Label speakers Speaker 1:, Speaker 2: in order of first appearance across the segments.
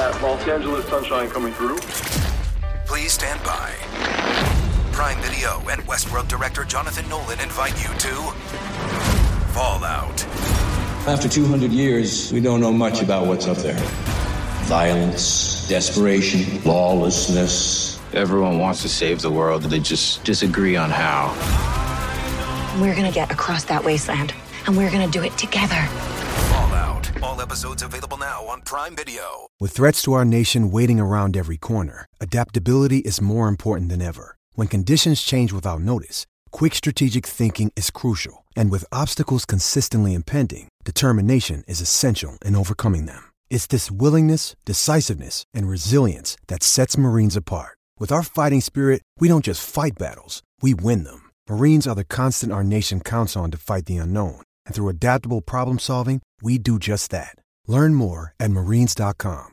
Speaker 1: that Los Angeles sunshine coming through.
Speaker 2: Please stand by. Prime Video and Westworld director Jonathan Nolan invite you to Fallout.
Speaker 3: After 200 years, we don't know much about what's up there. Violence, desperation, lawlessness.
Speaker 4: Everyone wants to save the world, they just disagree on how.
Speaker 5: We're gonna get across that wasteland, and we're gonna do it together.
Speaker 2: Fallout. All episodes available now on Prime Video.
Speaker 6: With threats to our nation waiting around every corner, adaptability is more important than ever. When conditions change without notice, quick strategic thinking is crucial. And with obstacles consistently impending, determination is essential in overcoming them. It's this willingness, decisiveness, and resilience that sets Marines apart. With our fighting spirit, we don't just fight battles, we win them. Marines are the constant our nation counts on to fight the unknown. And through adaptable problem solving, we do just that. Learn more at marines.com.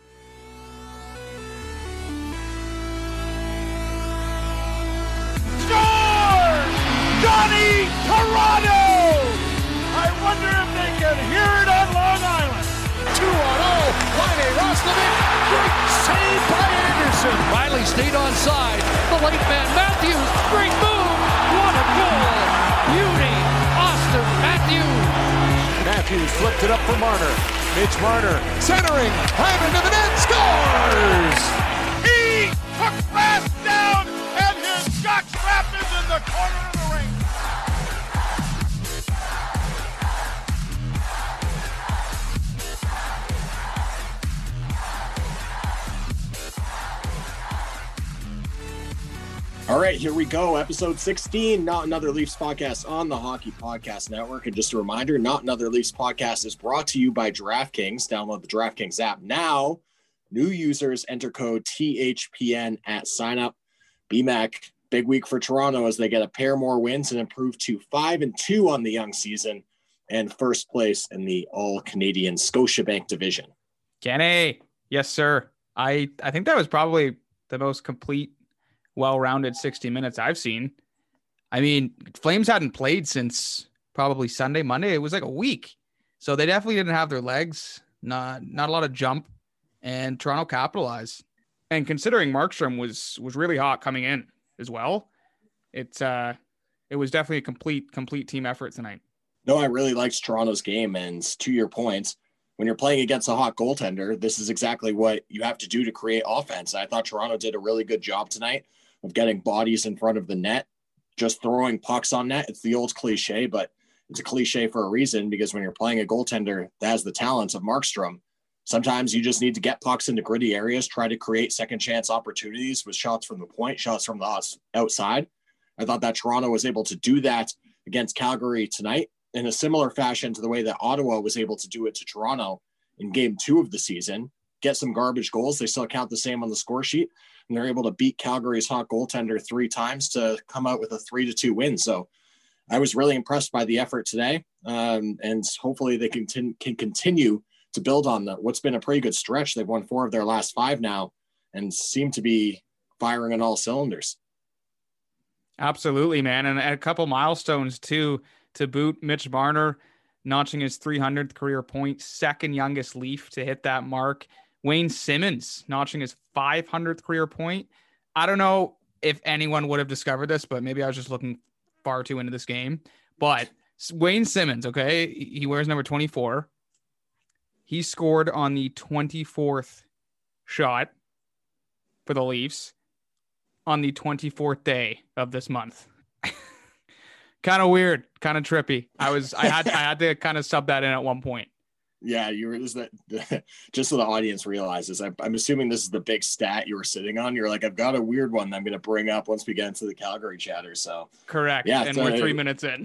Speaker 7: Johnny Toronto! I wonder if they can hear it on Long Island. 2-0, Laine Roslovic, great save by Anderson. Riley stayed on side. The late man Matthews, great move. What a goal! Beauty, Austin Matthews. Matthews flipped it up for Marner. Mitch Marner centering, hammer to the net, scores! He took fast down, and his shot trap is in the corner of the ring.
Speaker 8: All right, here we go. Episode 16, Not Another Leafs podcast on the Hockey Podcast Network. And just a reminder, Not Another Leafs podcast is brought to you by DraftKings. Download the DraftKings app now. New users enter code THPN at signup. BMAC, big week for Toronto as they get a pair more wins and improve to 5-2 on the young season and first place in the All-Canadian Scotiabank division.
Speaker 9: Kenny, yes, sir. I think that was probably the most complete, well-rounded 60 minutes I've seen. I mean, Flames hadn't played since probably Sunday, Monday. It was like a week. So they definitely didn't have their legs, not a lot of jump, and Toronto capitalized. And considering Markstrom was really hot coming in as well, it was definitely a complete team effort tonight.
Speaker 8: No, I really liked Toronto's game, and to your point, when you're playing against a hot goaltender, this is exactly what you have to do to create offense. I thought Toronto did a really good job tonight of getting bodies in front of the net, just throwing pucks on net. It's the old cliche, but it's a cliche for a reason, because when you're playing a goaltender that has the talents of Markstrom, sometimes you just need to get pucks into gritty areas, try to create second chance opportunities with shots from the point, shots from the outside. I thought that Toronto was able to do that against Calgary tonight in a similar fashion to the way that Ottawa was able to do it to Toronto in game 2 of the season, get some garbage goals. They still count the same on the score sheet, and they're able to beat Calgary's hot goaltender 3 times to come out with a 3-2 win. So I was really impressed by the effort today. And hopefully they can continue to build on what's been a pretty good stretch. They've won 4 of their last 5 now and seem to be firing on all cylinders.
Speaker 9: Absolutely, man. And a couple milestones too, to boot. Mitch Marner notching his 300th career point, second youngest Leaf to hit that mark. Wayne Simmons notching his 500th career point. I don't know if anyone would have discovered this, but maybe I was just looking far too into this game. But Wayne Simmons, okay, he wears number 24. He scored on the 24th shot for the Leafs on the 24th day of this month. Kind of weird, kind of trippy. I had to kind of sub that in at one point.
Speaker 8: Yeah, you were just so the audience realizes. I'm assuming this is the big stat you were sitting on. You're like, I've got a weird one that I'm going to bring up once we get into the Calgary chatter. So
Speaker 9: correct. Yeah, and we're 3 minutes in.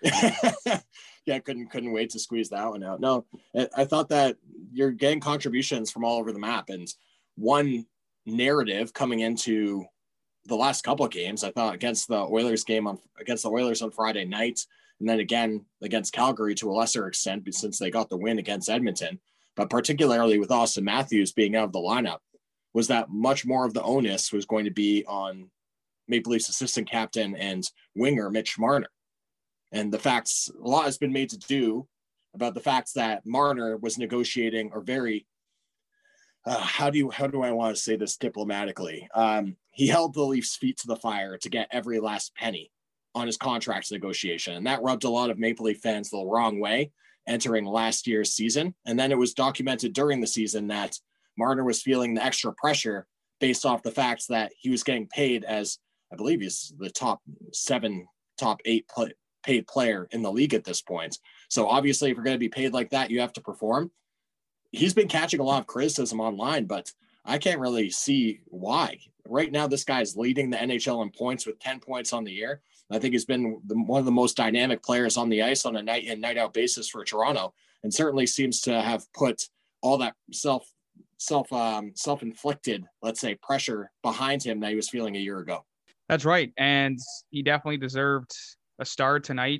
Speaker 8: Yeah, couldn't wait to squeeze that one out. No, I thought that you're getting contributions from all over the map, and one narrative coming into the last couple of games, I thought against the Oilers on Friday night, and then again against Calgary to a lesser extent, since they got the win against Edmonton, but particularly with Austin Matthews being out of the lineup, was that much more of the onus was going to be on Maple Leafs assistant captain and winger Mitch Marner. And the facts, a lot has been made to do about the facts that Marner was negotiating, or very how do I want to say this diplomatically? He held the Leafs' feet to the fire to get every last penny on his contract negotiation. And that rubbed a lot of Maple Leaf fans the wrong way entering last year's season. And then it was documented during the season that Marner was feeling the extra pressure based off the fact that he was getting paid as, I believe he's the top 8 paid player in the league at this point. So obviously, if you're going to be paid like that, you have to perform. He's been catching a lot of criticism online, but I can't really see why. Right now, this guy's leading the NHL in points with 10 points on the year. I think he's been one of the most dynamic players on the ice on a night in, night out basis for Toronto, and certainly seems to have put all that self-inflicted, let's say, pressure behind him that he was feeling a year ago.
Speaker 9: That's right. And he definitely deserved a star tonight.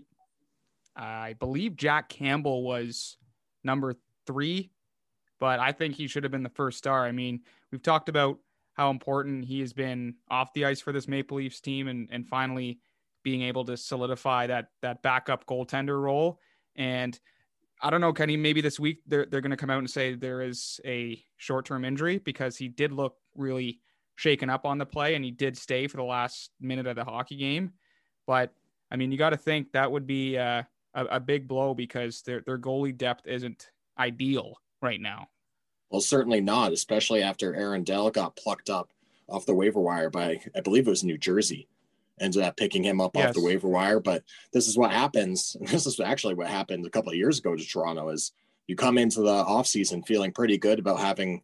Speaker 9: I believe Jack Campbell was number 3, but I think he should have been the first star. I mean, we've talked about how important he has been off the ice for this Maple Leafs team and finally being able to solidify that backup goaltender role. And I don't know, Kenny, maybe this week they're going to come out and say there is a short-term injury, because he did look really shaken up on the play and he did stay for the last minute of the hockey game. But I mean, you got to think that would be a big blow, because their goalie depth isn't ideal right now.
Speaker 8: Well, certainly not, especially after Aaron Dell got plucked up off the waiver wire by, I believe it was New Jersey, ended up picking him up off the waiver wire. But this is what happens. And this is actually what happened a couple of years ago to Toronto, is you come into the offseason feeling pretty good about having,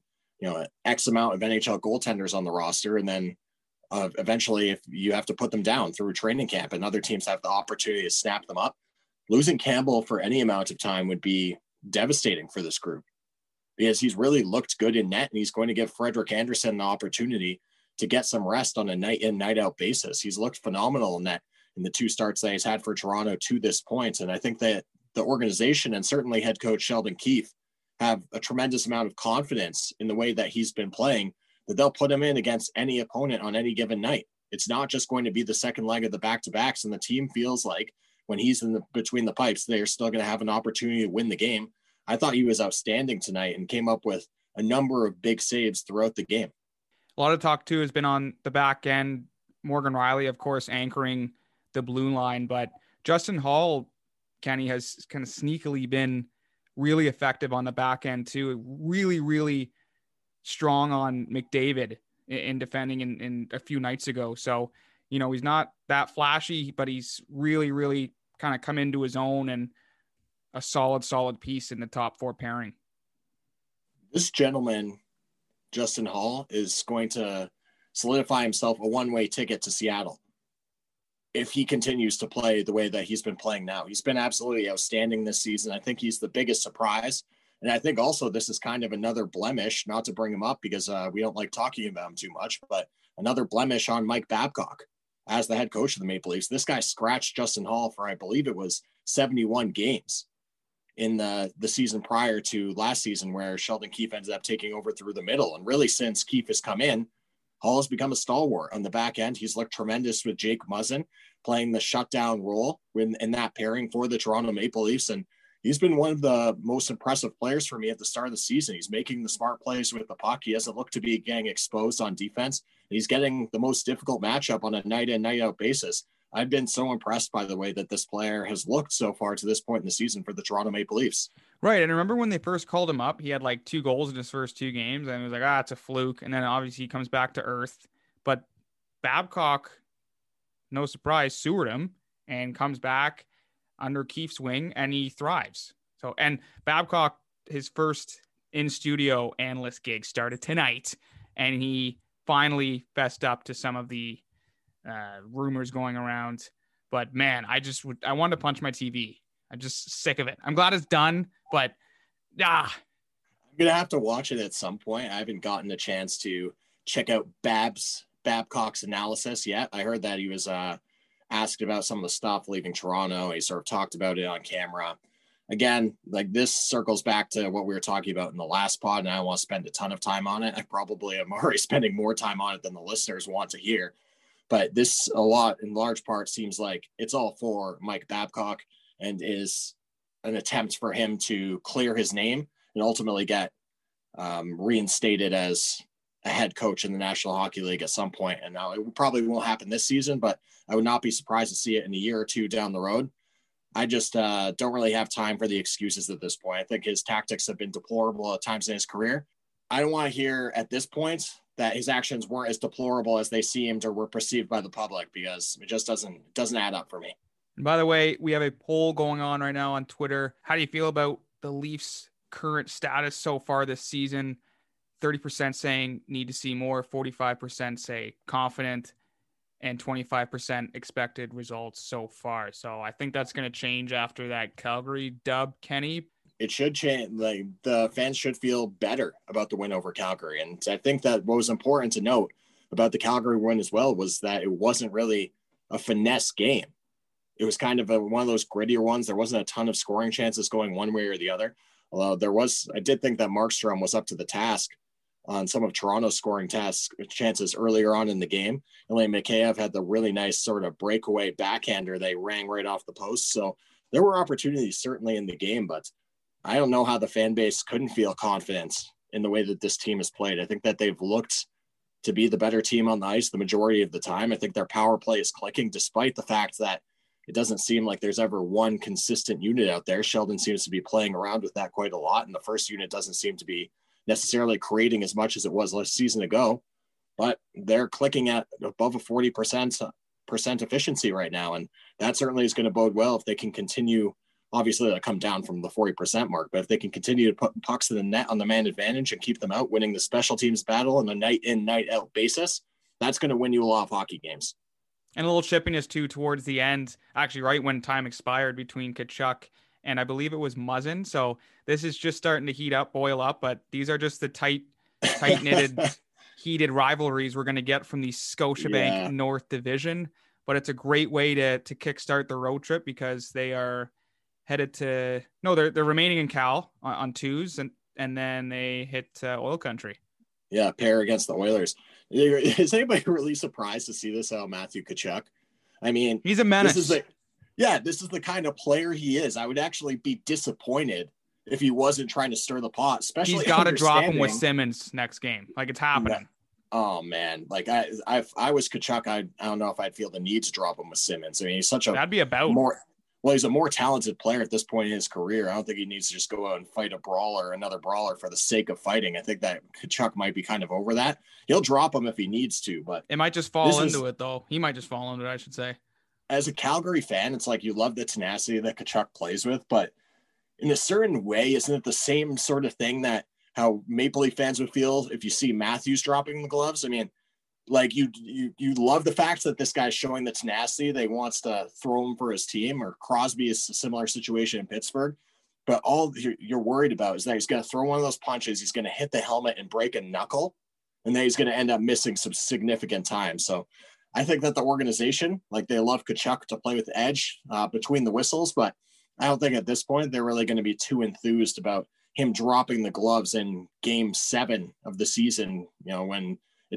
Speaker 8: X amount of NHL goaltenders on the roster. And then eventually, if you have to put them down through training camp and other teams have the opportunity to snap them up, losing Campbell for any amount of time would be devastating for this group, because he's really looked good in net, and he's going to give Frederik Andersen the opportunity to get some rest on a night in, night out basis. He's looked phenomenal in net in the 2 starts that he's had for Toronto to this point. And I think that the organization and certainly head coach Sheldon Keefe have a tremendous amount of confidence in the way that he's been playing, that they'll put him in against any opponent on any given night. It's not just going to be the second leg of the back-to-backs, and the team feels like when he's between the pipes, they're still going to have an opportunity to win the game. I thought he was outstanding tonight and came up with a number of big saves throughout the game.
Speaker 9: A lot of talk too has been on the back end. Morgan Rielly, of course, anchoring the blue line, but Justin Holl, Kenny, has kind of sneakily been really effective on the back end too. Really, really strong on McDavid in defending in a few nights ago. So, he's not that flashy, but he's really, really kind of come into his own and a solid piece in the top 4 pairing.
Speaker 8: This gentleman, Justin Holl, is going to solidify himself a one-way ticket to Seattle if he continues to play the way that he's been playing now. He's been absolutely outstanding this season. I think he's the biggest surprise. And I think also this is kind of another blemish, not to bring him up because we don't like talking about him too much, but another blemish on Mike Babcock as the head coach of the Maple Leafs. This guy scratched Justin Holl for, I believe it was 71 games in the season prior to last season, where Sheldon Keefe ended up taking over through the middle. And really, since Keefe has come in, Holl has become a stalwart on the back end. He's looked tremendous with Jake Muzzin playing the shutdown role in that pairing for the Toronto Maple Leafs. And he's been one of the most impressive players for me at the start of the season. He's making the smart plays with the puck. He doesn't look to be getting exposed on defense. He's getting the most difficult matchup on a night in, night out basis. I've been so impressed by the way that this player has looked so far to this point in the season for the Toronto Maple Leafs.
Speaker 9: Right. And remember when they first called him up, he had like 2 goals in his first 2 games, and it was like, it's a fluke. And then obviously he comes back to earth. But Babcock, no surprise, sewered him and comes back under Keefe's wing, and he thrives. So, and Babcock, his first in-studio analyst gig started tonight, and he finally fessed up to some of the rumors going around. But man, I wanted to punch my TV. I'm just sick of it. I'm glad it's done, but I'm
Speaker 8: gonna have to watch it at some point. I haven't gotten a chance to check out Babcock's analysis yet. I heard that he was asked about some of the stuff leaving Toronto. He sort of talked about it on camera. Again, like, this circles back to what we were talking about in the last pod, and I don't want to spend a ton of time on it. I probably am already spending more time on it than the listeners want to hear. But this, a lot, in large part, seems like it's all for Mike Babcock and is an attempt for him to clear his name and ultimately get reinstated as a head coach in the National Hockey League at some point. And now it probably won't happen this season, but I would not be surprised to see it in a year or two down the road. I just don't really have time for the excuses at this point. I think his tactics have been deplorable at times in his career. I don't want to hear at this point that his actions weren't as deplorable as they seemed or were perceived by the public, because it just doesn't add up for me.
Speaker 9: And by the way, we have a poll going on right now on Twitter. How do you feel about the Leafs' current status so far this season? 30% saying need to see more, 45% say confident, and 25% expected results so far. So I think that's going to change after that Calgary dub, Kenny.
Speaker 8: It should change. Like, the fans should feel better about the win over Calgary. And I think that what was important to note about the Calgary win as well was that it wasn't really a finesse game. It was kind of one of those grittier ones. There wasn't a ton of scoring chances going one way or the other. Although I did think that Markstrom was up to the task on some of Toronto's scoring chances earlier on in the game. Elaine Mikheyev had the really nice sort of breakaway backhander. They rang right off the post. So there were opportunities certainly in the game, but I don't know how the fan base couldn't feel confidence in the way that this team has played. I think that they've looked to be the better team on the ice the majority of the time. I think their power play is clicking, despite the fact that it doesn't seem like there's ever one consistent unit out there. Sheldon seems to be playing around with that quite a lot, and the first unit doesn't seem to be necessarily creating as much as it was last season ago, but they're clicking at above a 40% efficiency right now. And that certainly is going to bode well if they can continue. Obviously they'll come down from the 40% mark, but if they can continue to put pucks in the net on the man advantage and keep them out, winning the special teams battle on a night in, night out basis, that's going to win you a lot of hockey games.
Speaker 9: And a little chippiness too towards the end, actually right when time expired between Tkachuk and I believe it was Muzzin. So this is just starting to heat up, boil up, but these are just the tight-knitted, heated rivalries we're going to get from the Scotiabank North Division. But it's a great way to kickstart the road trip, because they are headed to, they're remaining in Cal on twos, and then they hit Oil Country.
Speaker 8: Yeah, pair against the Oilers. Is anybody really surprised to see this out of Matthew Tkachuk? I mean,
Speaker 9: he's a menace.
Speaker 8: This is the kind of player he is. I would actually be disappointed if he wasn't trying to stir the pot, especially
Speaker 9: he's got to drop him with Simmons next game. Like, it's happening.
Speaker 8: Oh man. Like I was Tkachuk. I don't know if I'd feel the need to drop him with Simmons. I mean, he's
Speaker 9: that'd be about
Speaker 8: he's a more talented player at this point in his career. I don't think he needs to just go out and fight another brawler for the sake of fighting. I think that Tkachuk might be kind of over that. He'll drop him if he needs to, but
Speaker 9: it might just fall into it though. He might just fall into it, I should say.
Speaker 8: As a Calgary fan, it's like you love the tenacity that Tkachuk plays with, but in a certain way, isn't it the same sort of thing that how Maple Leaf fans would feel if you see Matthews dropping the gloves? I mean, like you love the fact that this guy's showing the tenacity that he wants to throw him for his team, or Crosby is a similar situation in Pittsburgh. But all you're worried about is that he's going to throw one of those punches, he's going to hit the helmet and break a knuckle, and then he's going to end up missing some significant time. So I think that the organization, like, they love Tkachuk to play with edge between the whistles, but I don't think at this point they're really going to be too enthused about him dropping the gloves in Game 7 of the season, when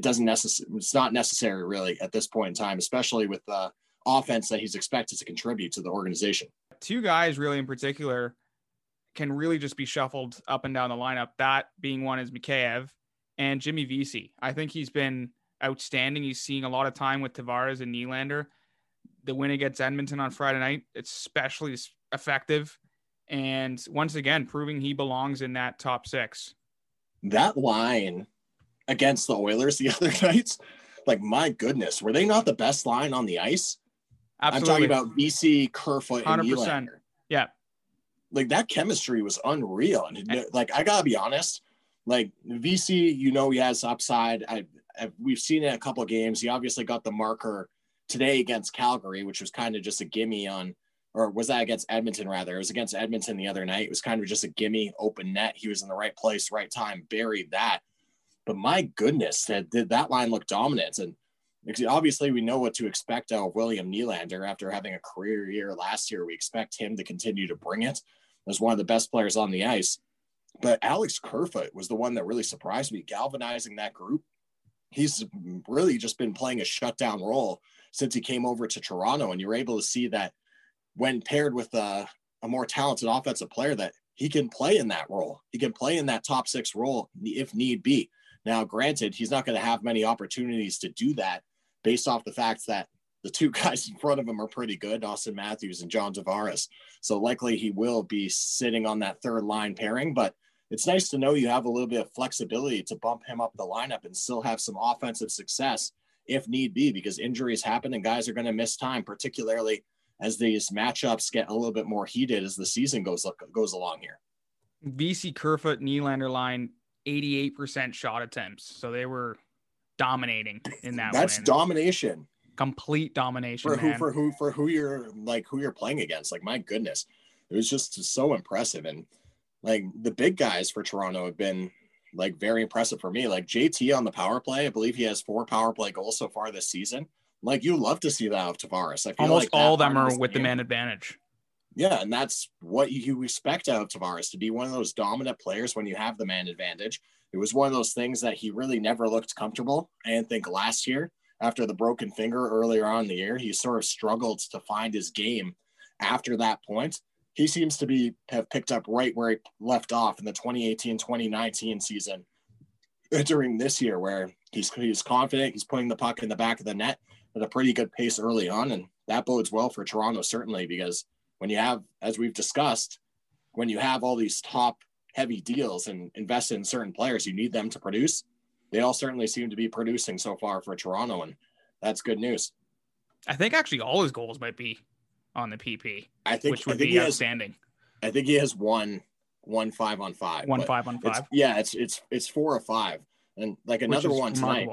Speaker 8: it's not necessary really at this point in time, especially with the offense that he's expected to contribute to the organization.
Speaker 9: Two guys really in particular can really just be shuffled up and down the lineup. That being one is Mikheyev and Jimmy Vesey. I think he's been outstanding. He's seeing a lot of time with Tavares and Nylander. The win against Edmonton on Friday night, it's especially effective. And once again, proving he belongs in that top six. That
Speaker 8: line against the Oilers the other night, like, my goodness, were they not the best line on the ice?
Speaker 9: Absolutely.
Speaker 8: I'm talking about Vesey, Kerfoot, and 100%. Nylander.
Speaker 9: Yeah.
Speaker 8: Like, that chemistry was unreal. And like, I gotta be honest, like, Vesey, he has upside. We've seen it in a couple of games. He obviously got the marker today against Calgary, which was kind of just a gimme or was that against Edmonton rather? It was against Edmonton the other night. It was kind of just a gimme open net. He was in the right place, right time, buried that. But my goodness, did that line look dominant? And obviously we know what to expect out of William Nylander after having a career year last year. We expect him to continue to bring it as one of the best players on the ice. But Alex Kerfoot was the one that really surprised me, galvanizing that group. He's really just been playing a shutdown role since he came over to Toronto. And you're able to see that when paired with a more talented offensive player, that he can play in that role. He can play in that top 6 role if need be. Now, granted, he's not going to have many opportunities to do that based off the fact that the 2 guys in front of him are pretty good, Austin Matthews and John Tavares. So likely he will be sitting on that 3rd line pairing, but it's nice to know you have a little bit of flexibility to bump him up the lineup and still have some offensive success if need be, because injuries happen and guys are going to miss time, particularly as these matchups get a little bit more heated as the season goes along here.
Speaker 9: VC Kerfoot Nylander line, 88% shot attempts. So they were dominating in that.
Speaker 8: That's win. Domination.
Speaker 9: Complete domination
Speaker 8: for who you're playing against. Like, my goodness, it was just so impressive. And like the big guys for Toronto have been like very impressive for me. Like JT on the power play, I believe he has 4 power play goals so far this season. Like, you love to see that of Tavares. I feel
Speaker 9: almost
Speaker 8: like
Speaker 9: all of them are with the man advantage.
Speaker 8: Yeah, and that's what you expect out of Tavares, to be one of those dominant players when you have the man advantage. It was one of those things that he really never looked comfortable. I think last year, after the broken finger earlier on in the year, he sort of struggled to find his game after that point. He seems to have picked up right where he left off in the 2018-2019 season during this year, where he's confident, he's putting the puck in the back of the net at a pretty good pace early on. And that bodes well for Toronto, certainly, because when you have, as we've discussed, when you have all these top heavy deals and invest in certain players, you need them to produce. They all certainly seem to be producing so far for Toronto, and that's good news.
Speaker 9: I think actually all his goals might be on the PP, which would be outstanding.
Speaker 8: I think he has one 5-on-5.
Speaker 9: 1 5-on-5.
Speaker 8: It's 4 or 5, and like another one tonight.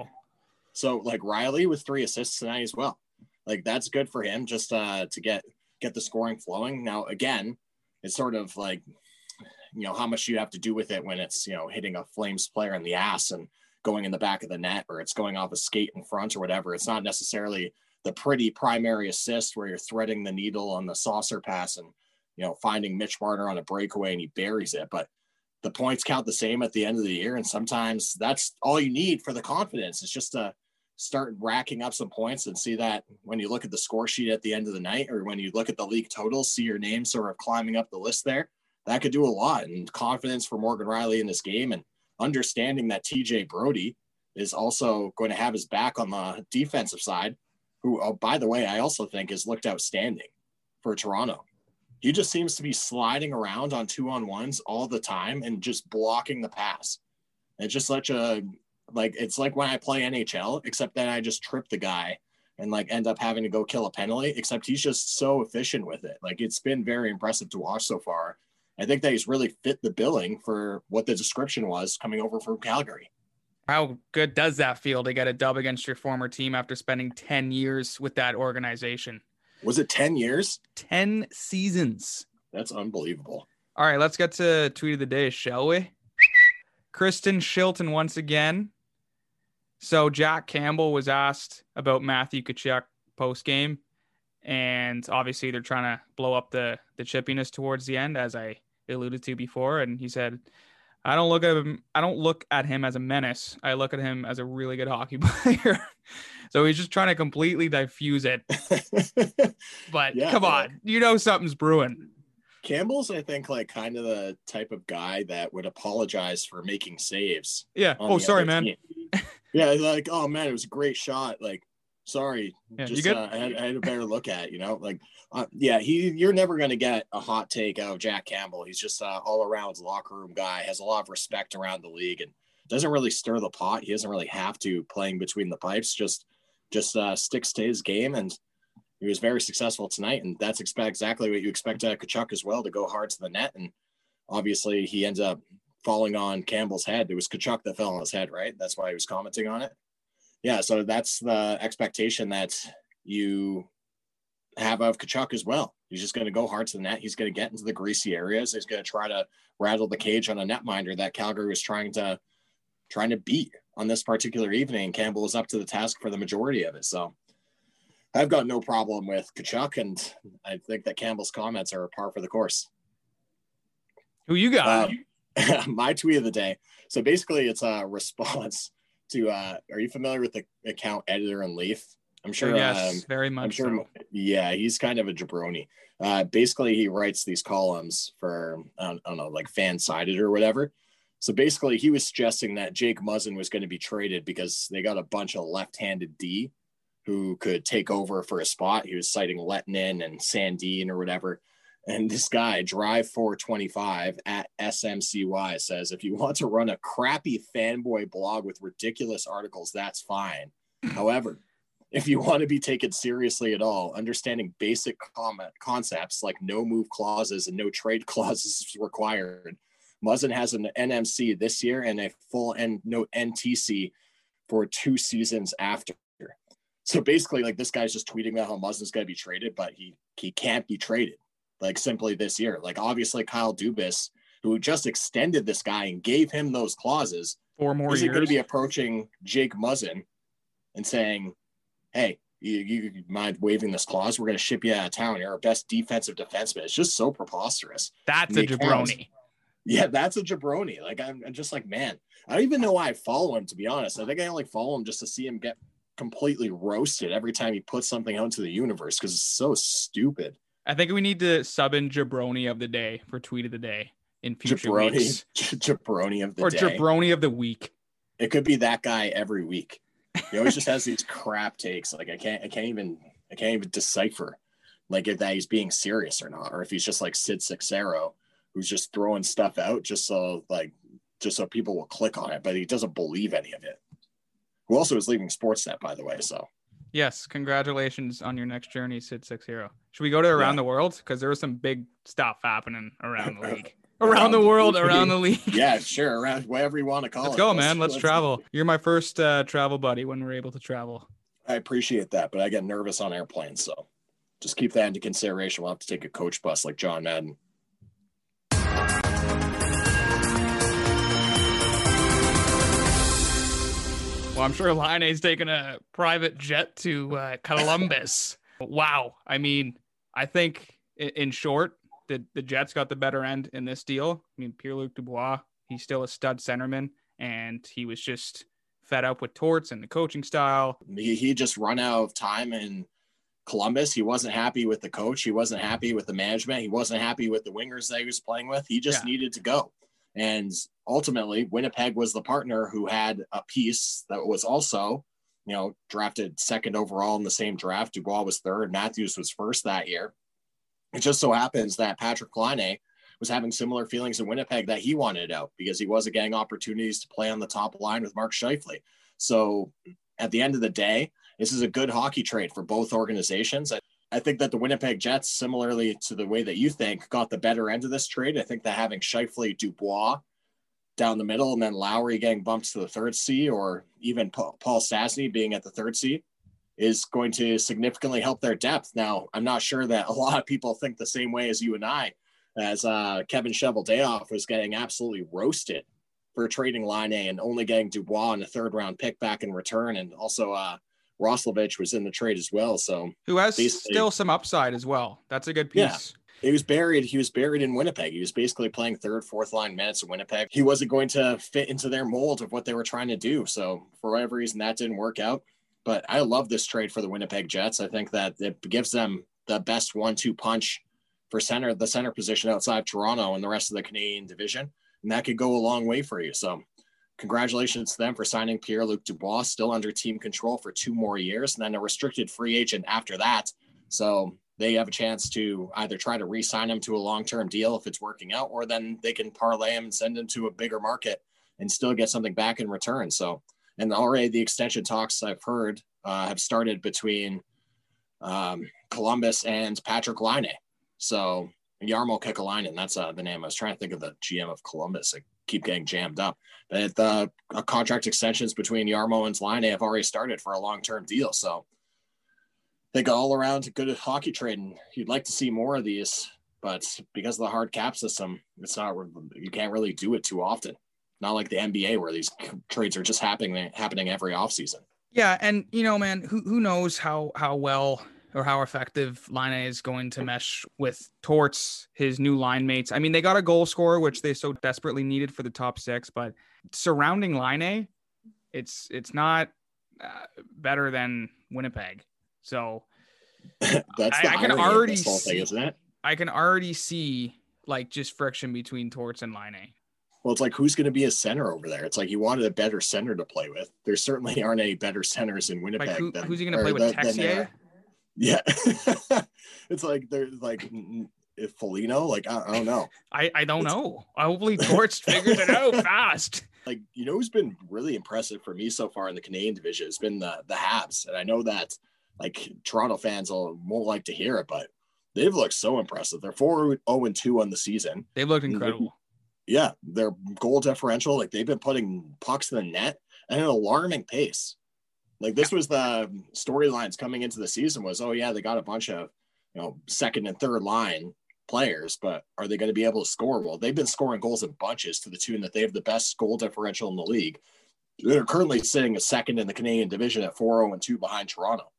Speaker 8: So like Riley with 3 assists tonight as well. Like, that's good for him, just to get the scoring flowing. Now, again, it's sort of like, how much you have to do with it when it's, hitting a Flames player in the ass and going in the back of the net, or it's going off a skate in front or whatever. It's not necessarily the pretty primary assist where you're threading the needle on the saucer pass and, finding Mitch Marner on a breakaway and he buries it. But the points count the same at the end of the year. And sometimes that's all you need for the confidence. It's just to start racking up some points and see that when you look at the score sheet at the end of the night, or when you look at the league totals, see your name sort of climbing up the list there. That could do a lot. And confidence for Morgan Riley in this game, and understanding that TJ Brody is also going to have his back on the defensive side, who, oh, by the way, I also think has looked outstanding for Toronto. He just seems to be sliding around on 2-on-1s all the time and just blocking the pass. It's just such it's like when I play NHL, except that I just trip the guy and end up having to go kill a penalty, except he's just so efficient with it. Like, it's been very impressive to watch so far. I think that he's really fit the billing for what the description was coming over from Calgary.
Speaker 9: How good does that feel to get a dub against your former team after spending 10 years with that organization?
Speaker 8: Was it 10 years?
Speaker 9: 10 seasons.
Speaker 8: That's unbelievable.
Speaker 9: All right, let's get to tweet of the day, shall we? Kristen Shilton once again. So Jack Campbell was asked about Matthew Tkachuk post-game, and obviously they're trying to blow up the chippiness towards the end, as I alluded to before. And he said, I don't look at him as a menace. I look at him as a really good hockey player. So he's just trying to completely diffuse it. But yeah, come on, something's brewing.
Speaker 8: Campbell's, I think, kind of the type of guy that would apologize for making saves.
Speaker 9: Yeah. Oh, sorry, man.
Speaker 8: Yeah. Like, oh man, it was a great shot. Like, sorry.
Speaker 9: Yeah,
Speaker 8: just I had a better look at it, you're never going to get a hot take out of Jack Campbell. He's just all around locker room guy, has a lot of respect around the league, and doesn't really stir the pot. He doesn't really have to playing between the pipes, just sticks to his game. And he was very successful tonight. And that's exactly what you expect out of Tkachuk as well, to go hard to the net. And obviously he ends up falling on Campbell's head. It was Tkachuk that fell on his head, right? That's why he was commenting on it. Yeah, so that's the expectation that you have of Tkachuk as well. He's just going to go hard to the net. He's going to get into the greasy areas. He's going to try to rattle the cage on a netminder that Calgary was trying to beat on this particular evening. Campbell was up to the task for the majority of it. So I've got no problem with Tkachuk, and I think that Campbell's comments are par for the course.
Speaker 9: Who you got?
Speaker 8: My tweet of the day. So basically it's a response to, are you familiar with the account Editor and Leaf? I'm sure.
Speaker 9: Yes, very much.
Speaker 8: I'm sure.
Speaker 9: So.
Speaker 8: Yeah, he's kind of a jabroni. Basically, he writes these columns for I don't know, like Fansided or whatever. So basically, he was suggesting that Jake Muzzin was going to be traded because they got a bunch of left-handed D who could take over for a spot. He was citing Lettinen and Sandin or whatever. And this guy, Drive425 at SMCY, says, if you want to run a crappy fanboy blog with ridiculous articles, that's fine. However, if you want to be taken seriously at all, understanding basic concepts like no move clauses and no trade clauses is required. Muzzin has an NMC this year and a full no NTC for 2 seasons after. So basically, like, this guy's just tweeting about how Muzzin's going to be traded, but he can't be traded, like, simply this year. Like, obviously, Kyle Dubas, who just extended this guy and gave him those clauses,
Speaker 9: 4 more years,
Speaker 8: going to be approaching Jake Muzzin and saying, hey, you mind waiving this clause? We're going to ship you out of town. You're our best defensive defenseman. It's just so preposterous.
Speaker 9: That's a jabroni.
Speaker 8: Yeah, that's a jabroni. Like, I'm just like, man, I don't even know why I follow him, to be honest. I think I only follow him just to see him get completely roasted every time he puts something out into the universe because it's so stupid.
Speaker 9: I think we need to sub in jabroni of the day for tweet of the day in future weeks.
Speaker 8: Jabroni of the
Speaker 9: or
Speaker 8: day.
Speaker 9: Or jabroni of the week.
Speaker 8: It could be that guy every week. He always just has these crap takes. Like, I can't even decipher like if that he's being serious or not, or if he's just like Sid Seixeiro, who's just throwing stuff out just so people will click on it, but he doesn't believe any of it. Who also is leaving Sportsnet, by the way. So
Speaker 9: yes, congratulations on your next journey, Sid Seixeiro. Should we go to Around the World? Because there was some big stuff happening around the league. Around the world, around the league.
Speaker 8: Yeah, sure. Around whatever you want to call it.
Speaker 9: Let's go, man. Let's travel. You're my first travel buddy when we're able to travel.
Speaker 8: I appreciate that, but I get nervous on airplanes, so just keep that into consideration. We'll have to take a coach bus like John Madden.
Speaker 9: Well, I'm sure Laine's taking a private jet to Columbus. Wow. I mean, I think in short, the Jets got the better end in this deal. I mean, Pierre-Luc Dubois, he's still a stud centerman, and he was just fed up with Torts and the coaching style.
Speaker 8: He just run out of time in Columbus. He wasn't happy with the coach. He wasn't happy with the management. He wasn't happy with the wingers that he was playing with. He just needed to go. And ultimately, Winnipeg was the partner who had a piece that was also, drafted second overall in the same draft. Dubois was third. Matthews was first that year. It just so happens that Patrik Laine was having similar feelings in Winnipeg that he wanted out because he wasn't getting opportunities to play on the top line with Mark Scheifele. So at the end of the day, this is a good hockey trade for both organizations. I think that the Winnipeg Jets, similarly to the way that you think, got the better end of this trade. I think that having Scheifele, Dubois down the middle, and then Lowry getting bumped to the third C, or even Paul Stastny being at the third C, is going to significantly help their depth. Now, I'm not sure that a lot of people think the same way as you and I, as Kevin Cheveldayoff was getting absolutely roasted for trading Laine and only getting Dubois in a third-round pick back in return, and also Roslovic was in the trade as well. So
Speaker 9: who has still some upside as well. That's a good piece.
Speaker 8: Yeah. He was buried in Winnipeg. He was basically playing third, fourth line minutes in Winnipeg. He wasn't going to fit into their mold of what they were trying to do. So for whatever reason, that didn't work out. But I love this trade for the Winnipeg Jets. I think that it gives them the best 1-2 punch for the center position outside Toronto and the rest of the Canadian division. And that could go a long way for you. So congratulations to them for signing Pierre-Luc Dubois, still under team control for 2 more years, and then a restricted free agent after that. So they have a chance to either try to re-sign him to a long-term deal if it's working out, or then they can parlay him and send him to a bigger market and still get something back in return. So, and already the extension talks I've heard have started between Columbus and Patrik Laine. So Jarmo Kekalainen, that's the name. I was trying to think of the GM of Columbus. I keep getting jammed up. But the contract extensions between Jarmo and Laine have already started for a long-term deal. So they go all around a good hockey trade, and you'd like to see more of these, but because of the hard cap system, you can't really do it too often. Not like the NBA where these trades are just happening every offseason.
Speaker 9: Yeah, and man, who knows how well or how effective Laine is going to mesh with Torts, his new line mates. I mean, they got a goal scorer, which they so desperately needed for the top 6, but surrounding Laine, it's not better than Winnipeg. So
Speaker 8: That's the
Speaker 9: I can
Speaker 8: irony of
Speaker 9: already
Speaker 8: this whole thing,
Speaker 9: see,
Speaker 8: isn't it?
Speaker 9: I can already see like just friction between Torts and Laine.
Speaker 8: Well, it's like, who's going to be a center over there? It's like you wanted a better center to play with. There certainly aren't any better centers in Winnipeg.
Speaker 9: Like who's he going to play with? Texier?
Speaker 8: Yeah. It's like, they're like, if Foligno, like, I don't know.
Speaker 9: I don't know. Hopefully Torts figures it out fast.
Speaker 8: Like, you know, who's been really impressive for me so far in the Canadian division has been the Habs. And I know that like Toronto fans won't like to hear it, but they've looked so impressive. They're 4-0-2 on the season.
Speaker 9: They've looked incredible.
Speaker 8: Yeah. Their goal differential, like they've been putting pucks in the net at an alarming pace. Like this was the storylines coming into the season was, oh yeah, they got a bunch of, you know, second and third line players, but are they going to be able to score? Well, they've been scoring goals in bunches to the tune that they have the best goal differential in the league. They're currently sitting a second in the Canadian division at 4-0-2 behind Toronto.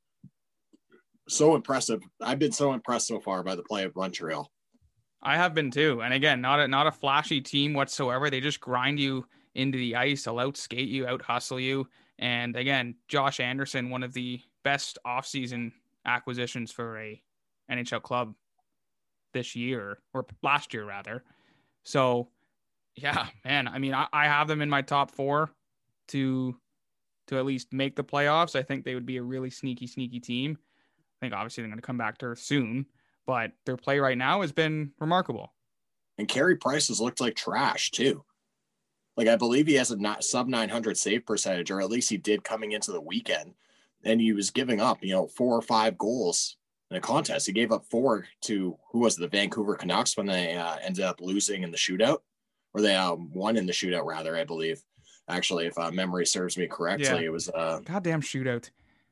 Speaker 8: So impressive. I've been so impressed so far by the play of Montreal.
Speaker 9: I have been too. And again, not a flashy team whatsoever. They just grind you into the ice. They'll out skate you, out hustle you. And again, Josh Anderson, one of the best offseason acquisitions for a NHL club this year, or last year rather. So yeah, man, I mean, I have them in my top 4 to at least make the playoffs. I think they would be a really sneaky team. I think obviously they're going to come back to Earth soon, but their play right now has been remarkable.
Speaker 8: And Carey Price has looked like trash too. Like I believe he has a sub 900 save percentage, or at least he did coming into the weekend. And he was giving up, 4 or 5 goals in a contest. He gave up 4 to the Vancouver Canucks when they ended up losing in the shootout, or they won in the shootout rather, I believe. Actually, if memory serves me correctly, It was
Speaker 9: goddamn shootout.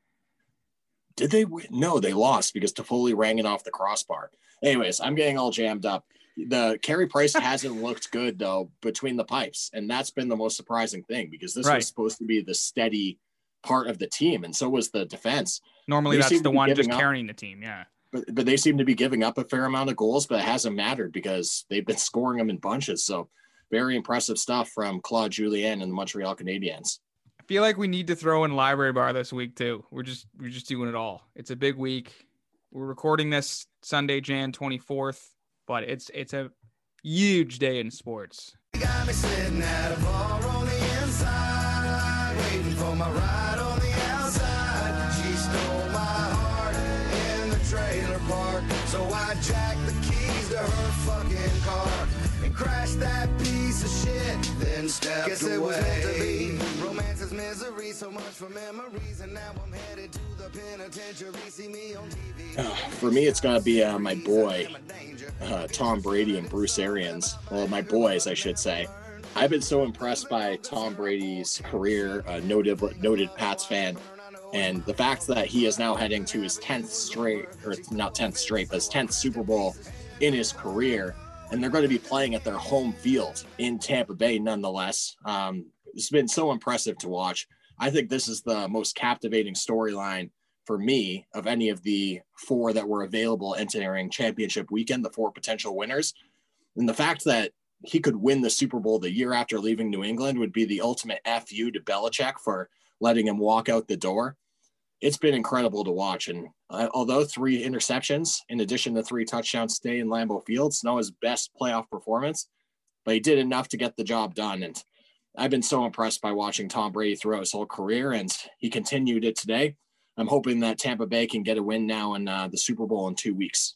Speaker 8: Did they win? No, they lost because Toffoli rang it off the crossbar. Anyways, I'm getting all jammed up. The Carey Price hasn't looked good though between the pipes, and that's been the most surprising thing because this was supposed to be the steady part of the team, and so was the defense.
Speaker 9: Normally, that's the one just carrying the team, yeah.
Speaker 8: But they seem to be giving up a fair amount of goals, but it hasn't mattered because they've been scoring them in bunches. So very impressive stuff from Claude Julien and the Montreal Canadiens.
Speaker 9: I feel like we need to throw in Library Bar this week too. We're just doing it all. It's a big week. We're recording this Sunday, Jan 24th, but it's a huge day in sports.
Speaker 10: You got me sitting at a bar on the inside, waiting for my ride on the outside. She stole my heart in the trailer park, so I jacked the keys to her fucking car and crashed that piece of shit, then stepped away. Guess it was meant to be. Romance is misery, so much for memories, and now I'm headed to the penitentiary. See me on TV.
Speaker 8: For me, it's gonna be my boy, Tom Brady and Bruce Arians. Well, my boys, I should say. I've been so impressed by Tom Brady's career, noted Pats fan, and the fact that he is now heading to his 10th straight, or not 10th straight, but his 10th Super Bowl in his career, and they're going to be playing at their home field in Tampa Bay nonetheless. It's been so impressive to watch. I think this is the most captivating storyline for me of any of the 4 that were available entering championship weekend, the 4 potential winners. And the fact that he could win the Super Bowl the year after leaving New England would be the ultimate FU to Belichick for letting him walk out the door. It's been incredible to watch. And although 3 interceptions, in addition to 3 touchdowns stay in Lambeau Field, it's not his best playoff performance, but he did enough to get the job done. And I've been so impressed by watching Tom Brady throughout his whole career, and he continued it today. I'm hoping that Tampa Bay can get a win now in the Super Bowl in 2 weeks.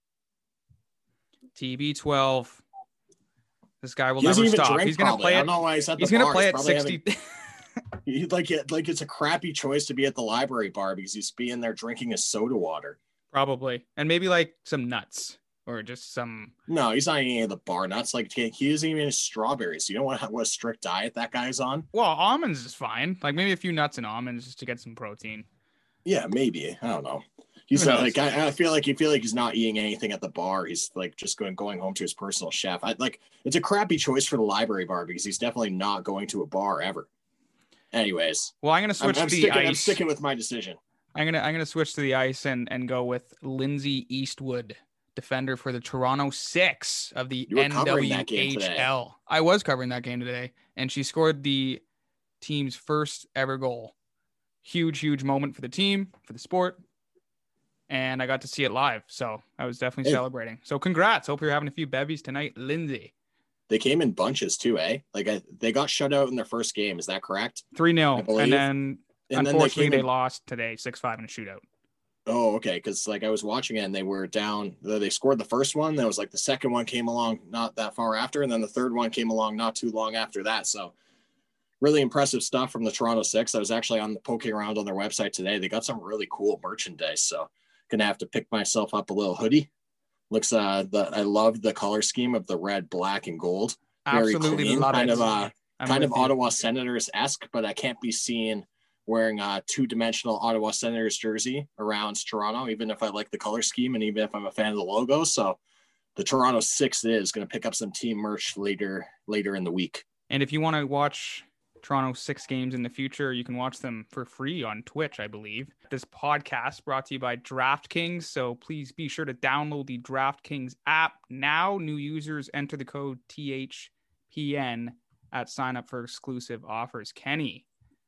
Speaker 9: TB12. This guy will never stop. He's going to play it.
Speaker 8: I don't know why he's at the
Speaker 9: He's going to play at 60.
Speaker 8: Like it's a crappy choice to be at the library bar because he's being there drinking his soda water.
Speaker 9: Probably. And maybe like some nuts or just some.
Speaker 8: No, he's not eating any of the bar nuts. Like he isn't even strawberries. You know what a strict diet that guy's on?
Speaker 9: Well, almonds is fine. Like maybe a few nuts and almonds just to get some protein.
Speaker 8: Yeah, maybe. I don't know. He's like, I feel like he's not eating anything at the bar. He's like just going home to his personal chef. It's a crappy choice for the library bar because he's definitely not going to a bar ever. Anyways,
Speaker 9: well, I'm going to switch to the ice.
Speaker 8: I'm sticking with my decision.
Speaker 9: I'm going to switch to the ice and go with Lindsay Eastwood, defender for the Toronto Six of the NWHL. I was covering that game today, and she scored the team's first ever goal. Huge moment for the team, for the sport. and I got to see it live. So I was definitely celebrating. So congrats. Hope you're having a few bevies tonight, Lindsay.
Speaker 8: They came in bunches too, eh? Like they got shut out in their first game. Is that correct?
Speaker 9: 3-0. And then unfortunately they lost today, 6-5 in a shootout.
Speaker 8: Oh, okay. Because like I was watching it and they were down. They scored the first one. Then it was like the second one came along not that far after. And then the third one came along not too long after that. So really impressive stuff from the Toronto Six. I was actually poking around on their website today. They got some really cool merchandise. So gonna have to pick myself up a little hoodie. Looks I love the color scheme of the red, black, and gold. Very
Speaker 9: Absolutely
Speaker 8: clean,
Speaker 9: love
Speaker 8: kind
Speaker 9: it.
Speaker 8: of Ottawa Senators-esque, but I can't be seen wearing a two-dimensional Ottawa Senators jersey around Toronto, even if I like the color scheme and even if I'm a fan of the logo. So the Toronto Six is going to pick up some team merch later in the week.
Speaker 9: And if you want to watch Toronto Six games in the future, you can watch them for free on Twitch, I believe. This podcast brought to you by DraftKings. So please be sure to download the DraftKings app now. New users enter the code THPN at sign up for exclusive offers. Kenny,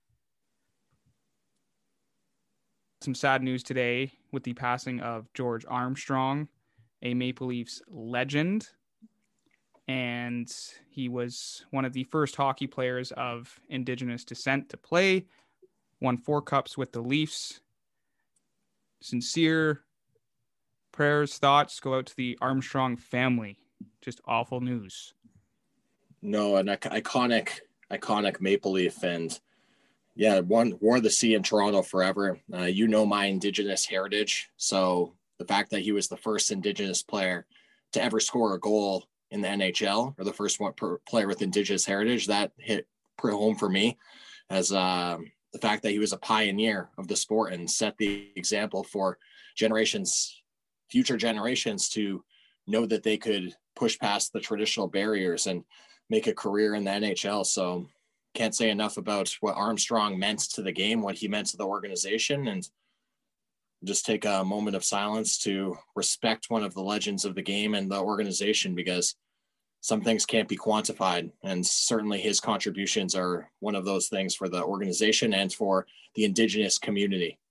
Speaker 9: some sad news today with the passing of George Armstrong, a Maple Leafs legend. And he was one of the first hockey players of Indigenous descent to play, won 4 cups with the Leafs. Sincere prayers, thoughts go out to the Armstrong family. Just awful news.
Speaker 8: No, an iconic Maple Leaf, and yeah, wore the C in Toronto forever. My Indigenous heritage. So the fact that he was the first Indigenous player to ever score a goal in the NHL, or the first player with Indigenous heritage, that hit home for me, as the fact that he was a pioneer of the sport and set the example for future generations to know that they could push past the traditional barriers and make a career in the NHL. So can't say enough about what Armstrong meant to the game, what he meant to the organization, and just take a moment of silence to respect one of the legends of the game and the organization, because some things can't be quantified. And certainly his contributions are one of those things for the organization and for the Indigenous community.